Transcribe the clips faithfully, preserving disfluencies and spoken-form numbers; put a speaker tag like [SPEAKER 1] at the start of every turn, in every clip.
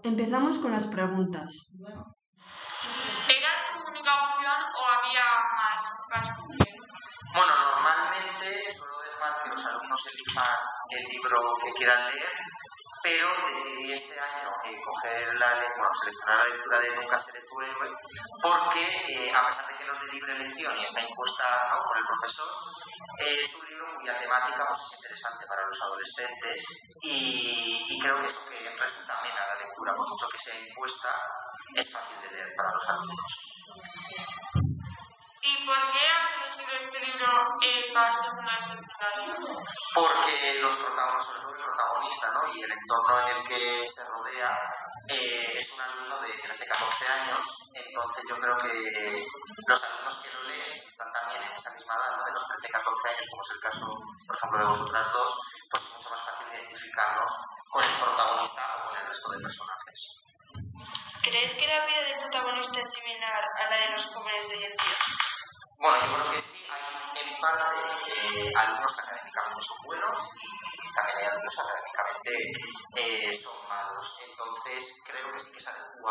[SPEAKER 1] Empezamos con las preguntas.
[SPEAKER 2] ¿Era tu única opción o había más, más opciones?
[SPEAKER 3] Bueno, normalmente suelo dejar que los alumnos elijan el libro que quieran leer, pero decidí este año eh, coger la, bueno, seleccionar la lectura de Nunca seré tu héroe, porque eh, a pesar de que nos dé libre elección y está impuesta, ¿no?, por el profesor, eh, es un libro cuya temática pues, es interesante para los adolescentes y, y creo que eso que resulta amena la lectura, por mucho que sea impuesta, es fácil de leer para los alumnos.
[SPEAKER 2] ¿Y por qué has elegido este libro eh, para el segundo de secundaria?
[SPEAKER 3] Porque los protagonistas, sobre todo el protagonista, ¿no?, y el entorno en el que se rodea eh, es un alumno de trece a catorce años, entonces yo creo que los alumnos que lo leen, si están también en esa misma edad, ¿no?, de los trece a catorce años, como es el caso, por ejemplo, de vosotras dos, pues es mucho más fácil identificarnos con el protagonista o con el resto de personajes.
[SPEAKER 2] ¿Crees que la vida del protagonista es similar a la de los jóvenes de hoy en día?
[SPEAKER 3] Bueno, yo creo que sí. Hay en parte eh, alumnos que académicamente son buenos y también hay alumnos que académicamente eh, son malos. Entonces creo que sí que se adecua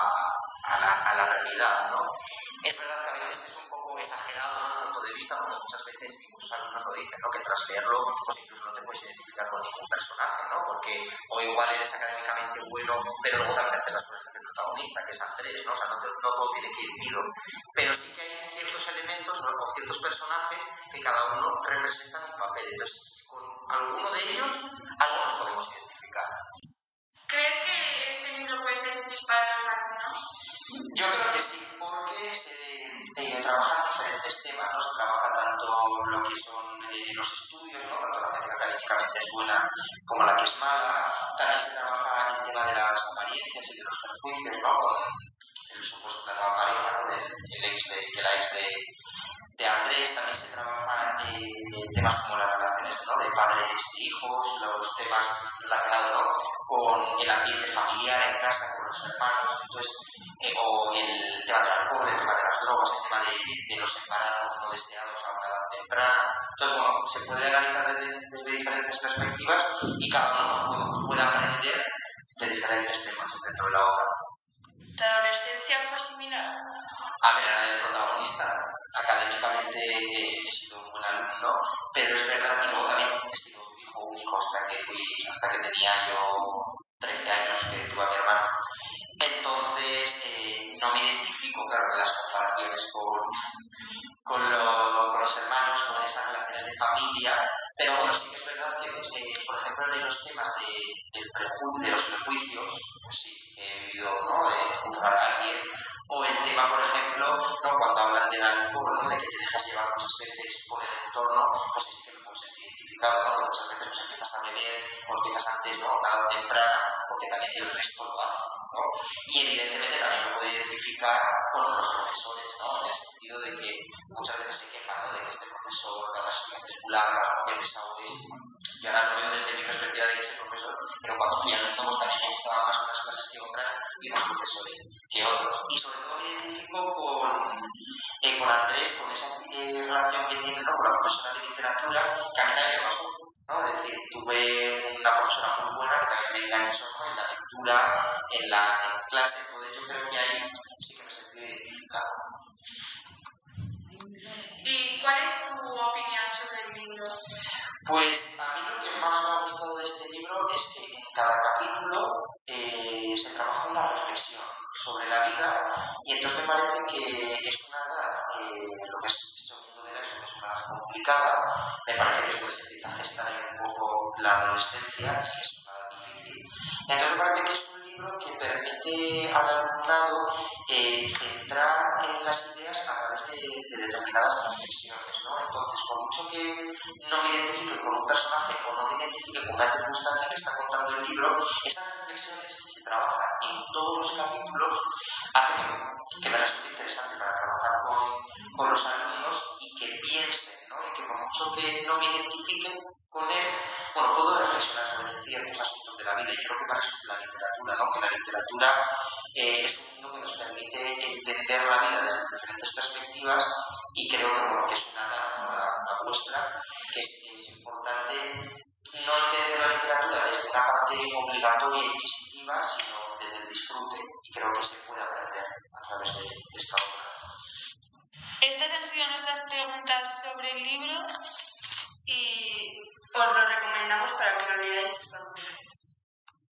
[SPEAKER 3] a, a, la, a la realidad, ¿no? Es verdad que a veces es un poco exagerado, ¿no?, el punto de vista, porque muchas veces, y muchos alumnos lo dicen, ¿no?, que tras leerlo pues incluso no te puedes identificar con ningún personaje, ¿no?, porque o igual eres académicamente bueno, pero luego también haces las cosas que hace el protagonista, que es Andrés, ¿no? O sea, no, te, no todo tiene que ir unido. Pero sí que hay ciertos elementos o ciertos personajes que cada uno representan un papel. Entonces, con alguno de ellos, algo nos podemos identificar.
[SPEAKER 2] ¿Crees que este libro puede ser útil para los alumnos?
[SPEAKER 3] Yo creo que sí, porque se eh, trabajan diferentes temas, ¿no? Se trabaja tanto lo que son eh, los estudios, ¿no?, tanto la gente que académicamente es buena como la que es mala. También se trabaja el tema de las apariencias y de los prejuicios, ¿no?, con el supuesto de la nueva pareja, ¿no?, del el ex de, de la ex de, de Andrés. También se trabajan eh, temas como las relaciones, ¿no?, de padres e hijos, los temas relacionados, ¿no?, con el ambiente familiar en casa, con los hermanos, entonces, eh, o el tema del alcohol, el tema de las drogas, el tema de, de los embarazos no deseados a una edad temprana. Entonces, bueno, se puede analizar desde, desde diferentes perspectivas y cada uno pues, puede, puede aprender de diferentes temas dentro de la obra.
[SPEAKER 2] ¿Tu adolescencia fue similar?
[SPEAKER 3] A ver, a la del protagonista, académicamente eh, he sido un buen alumno, pero es verdad que luego también he sido hijo único hasta que fui, hasta que tenía yo trece años que tuve a mi hermano. Entonces, eh, no me identifico, claro, en las comparaciones con, con, lo, con los hermanos, con esas relaciones de familia, pero bueno, sí que es verdad que, eh, por ejemplo, en los temas de, del preju de los prejuicios, pues sí, he vivido, ¿no?, de juzgar a alguien, o el tema, por ejemplo, ¿no?, cuando hablan del alcohol, ¿no?, de que te dejas llevar muchas veces por el entorno, pues es que me puedo sentir identificado, ¿no?, que muchas veces pues, empiezas a beber o empiezas antes, ¿no?, una edad temprana, porque también el resto lo hace, ¿no? Y evidentemente también me puedo identificar con los profesores, ¿no?, en el sentido de que muchas veces se quejan, ¿no?, de que este profesor da unas clases largas, ¿no?, que pesado es. Yo ahora lo veo desde mi perspectiva de que soy profesor, pero cuando fui alumno pues también me gustaban más unas clases que otras y unos profesores que otros. Y sobre todo me identifico con, eh, con Andrés, con esa eh, relación que tiene, ¿no?, con la profesora de literatura, que a mí también me pasó, ¿no? Es decir, tuve una profesora muy buena que también me enganchó, ¿no?, en la lectura, en la en clase, entonces yo creo que ahí sí que me sentí identificado.
[SPEAKER 2] ¿Y cuál es tu opinión sobre el libro?
[SPEAKER 3] Pues a mí lo que más me ha gustado de este libro es que en cada capítulo eh, se trabaja una reflexión sobre la vida y entonces me parece que es una edad, eh, lo que es segundo de la ESO, que es una edad complicada, me parece que es donde se empieza a gestar ahí un poco la adolescencia y es una edad difícil. Entonces me parece que es un libro que permite al alumnado eh, centrar en las ideas a través de, de determinadas reflexiones, ¿no? Entonces, por mucho que no me identifique con un personaje o no me identifique con una circunstancia que está contando el libro, esas reflexiones que se trabajan en todos los capítulos hacen que me resulte interesante para trabajar con, con los alumnos y que piensen, ¿no?, y que por mucho que no me identifiquen con él, bueno, puedo reflexionar sobre ciertos asuntos de la vida y creo que para eso es la literatura, ¿no?, que la literatura eh, es un mundo que nos permite entender la vida desde diferentes perspectivas y creo que, bueno, que es una edad, ¿no?, la, la vuestra, que es, es importante no entender la literatura desde una parte obligatoria e inquisitiva, sino desde el disfrute, y creo que se puede aprender a través de, de esta obra.
[SPEAKER 2] Estas han sido nuestras preguntas sobre el libro
[SPEAKER 1] y os lo recomendamos para que lo leáis